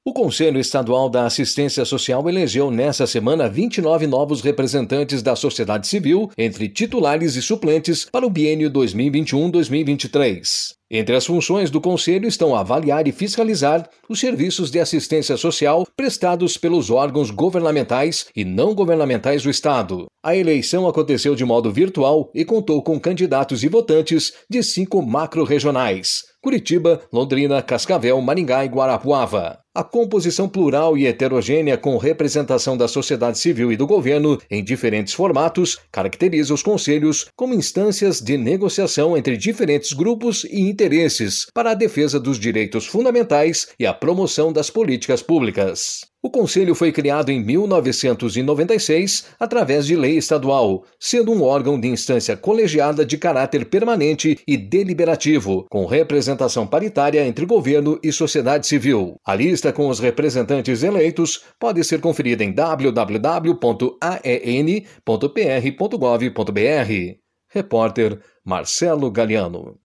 O Conselho Estadual da Assistência Social elegeu nesta semana 29 novos representantes da sociedade civil, entre titulares e suplentes, para o biênio 2021-2023. Entre as funções do Conselho estão avaliar e fiscalizar os serviços de assistência social prestados pelos órgãos governamentais e não governamentais do Estado. A eleição aconteceu de modo virtual e contou com candidatos e votantes de 5 macro-regionais: Curitiba, Londrina, Cascavel, Maringá e Guarapuava. A composição plural e heterogênea com representação da sociedade civil e do governo em diferentes formatos caracteriza os conselhos como instâncias de negociação entre diferentes grupos e interesses para a defesa dos direitos fundamentais e a promoção das políticas públicas. O Conselho foi criado em 1996 através de lei estadual, sendo um órgão de instância colegiada de caráter permanente e deliberativo, com representação paritária entre governo e sociedade civil. A lista com os representantes eleitos pode ser conferida em www.aen.pr.gov.br. Repórter Marcelo Galiano.